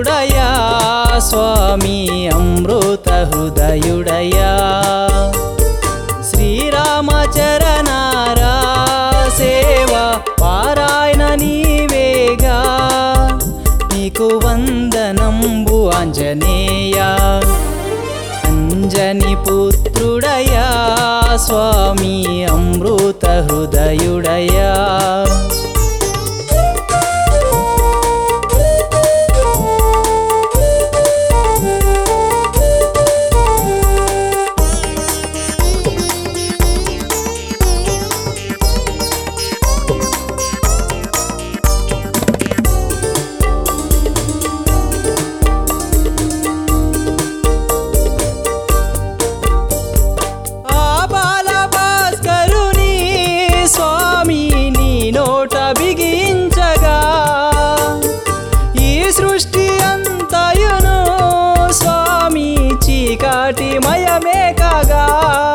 పుత్రుడయా స్వామి అమృత హృదయుడయా శ్రీరామచరణారా సేవ పారాయణ నీవేగా నీకు వందనంబు ఆంజనేయ అంజని పుత్రుడయా స్వామి అమృత హృదయుడయా బిగించగా ఈ సృష్టి అంతయును స్వామి చీకటి మయమే కాగా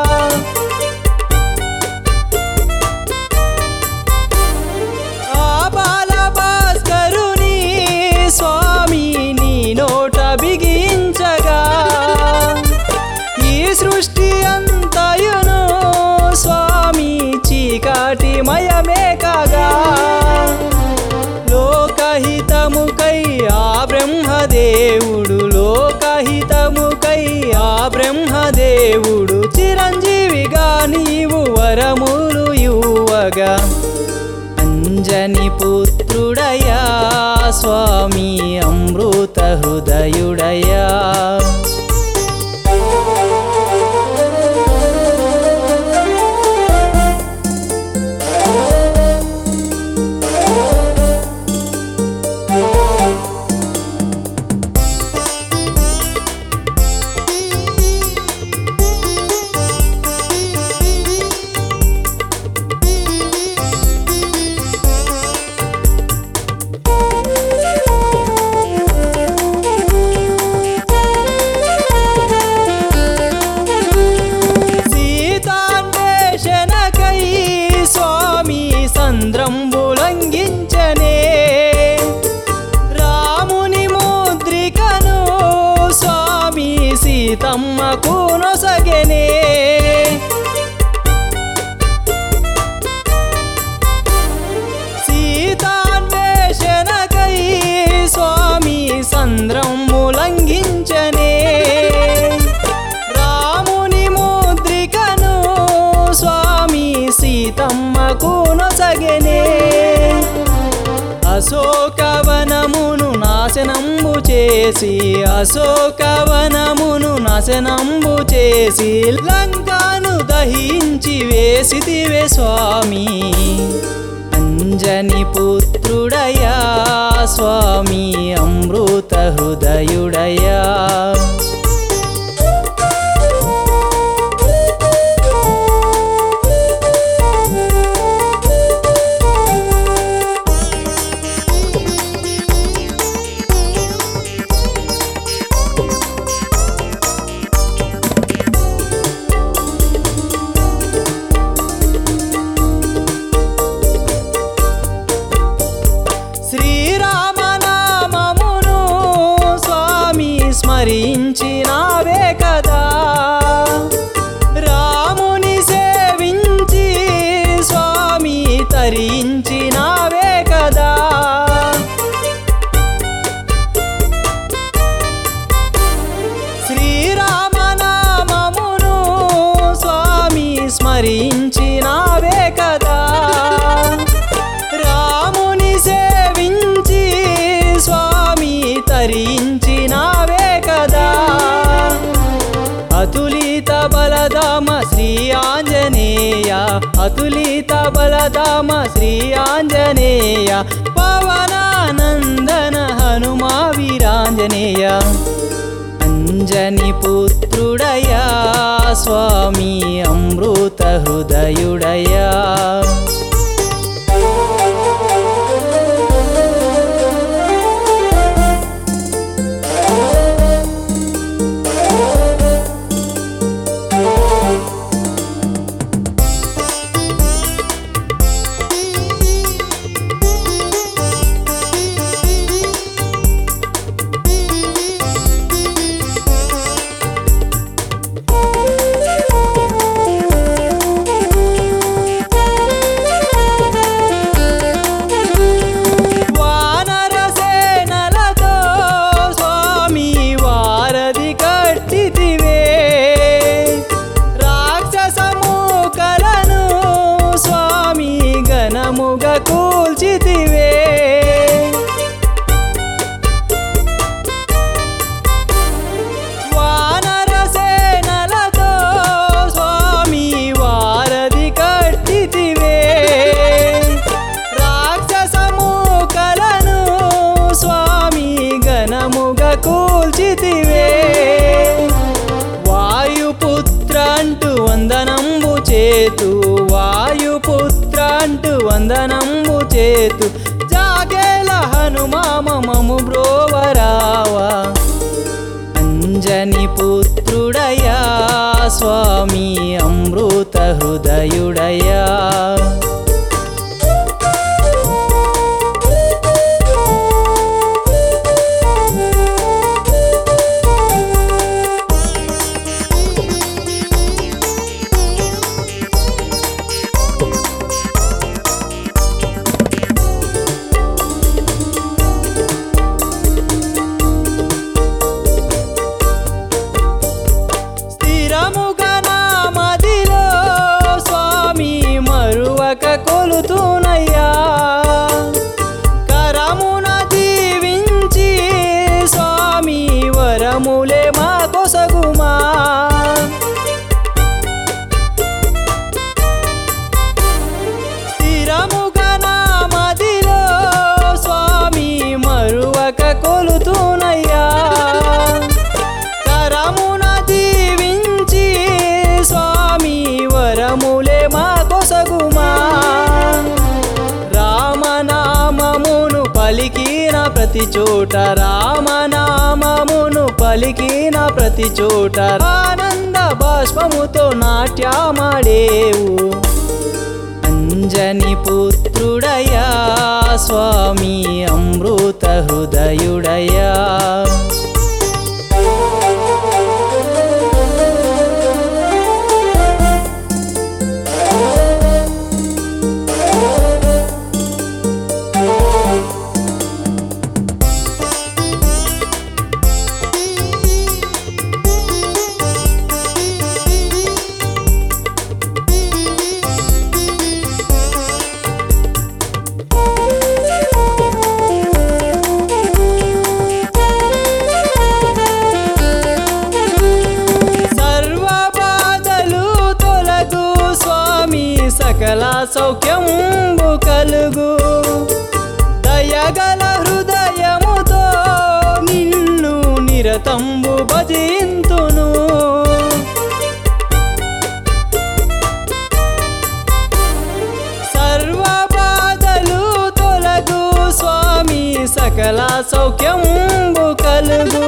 ఆ బాల భాస్కరుని స్వామి నీ నోట బిగించగా ఈ సృష్టి అంతయును స్వామి చీకటి మయమే కాగా లోకహితముకై ఆ బ్రహ్మదేవుడు లోకహితముకై ఆ బ్రహ్మదేవుడు చిరంజీవిగా నీవు వరములు యువగా అంజని పుత్రుడయా స్వామి అమృత హృదయుడయా స్వామి సంద్రంబులంఘించనే రాముని ముద్రికను స్వామి సీతమ్మకు నొసగెనే సీతాన్వేషణకై స్వామి సంద్రంబులంఘించనే రాముని ముద్రికను స్వామి సీతమ్మకు నొసగెనే అశోకవనమును నాశనంబు చేసి అశోకవనమును నాశనంబు చేసి లంకాను దహించి వేసితివే స్వామి అంజని పుత్రుడయా స్వామి అమృత హృదయుడయా శ్రీరామనామమును స్వామి స్మరించినావే కదా రాముని సేవించి స్వామి తరించినావే కదా శ్రీరామనామమును స్వామి స్మరించినావే కదా రాముని సేవించి స్వామి తరించినావే కదా అతులిత బలధామ శ్రీ ఆంజనేయ అతులిత బలధామ శ్రీ ఆంజనేయ పవనానందన హనుమా వీరాంజనేయ అంజని పుత్రుడయా స్వామి అమృత హృదయుడయా కూల్చితివే. వానర సేనలతో స్వామి వారధి కట్టితివే. రాక్షసమూకలను స్వామి ఘనముగా కూల్చితివే. వాయుపుత్ర అంటూ వందనంబు చేతు, వాయుపుత్ర అంటూ వందనంబు చేతు, జాగేల హనుమామము బ్రోవరావా. అంజని పుత్రుడయా స్వామి అమృత హృదయుడయా. కొలుతునయ్యా కరమున దీవించి స్వామి వరములే మా కొసగుమా. స్థిరముగా నా మదిలో స్వామి మరువక కొలుతునయ్యా. కరమున దీవించి స్వామి వరములే మా కొసగుమా. రామనామమును పలికిన ప్రతి చోట, రామనామమును పలికిన ప్రతి చోట ఆనంద బాష్పముతో నాట్యమాడేవు. అంజని పుత్రుడయా స్వామి అమృత హృదయుడయా. సకల సౌఖ్యంబు కలుగు. దయగల హృదయముతో నిన్ను నిరతంబు భజింతును. సర్వ బాధలు తొలగు స్వామి సకల సౌఖ్యంబు కలుగు.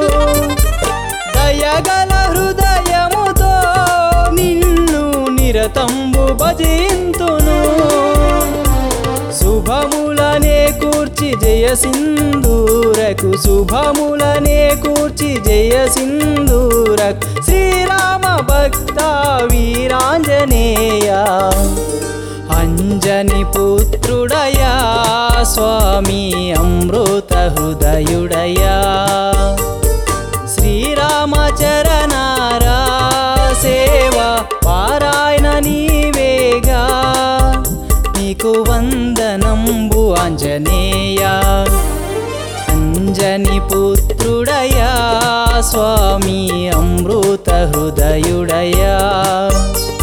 దయగల హృదయముతో నిన్ను నిరతంబు భజింతును. శుభములనే కూర్చి జయ సింధూరకు, శుభములనే కూర్చి జయ సింధూరకు, శ్రీరామ భక్త వీరాంజనేయ. అంజని పుత్రుడయా స్వామి అమృత హృదయుడయా. శ్రీరామచరణారా సేవ పారాయణ నీవేగా, నీకు వందనంబు ఆంజనేయ. అంజని పుత్రుడయా స్వామి అమృత హృదయుడయా.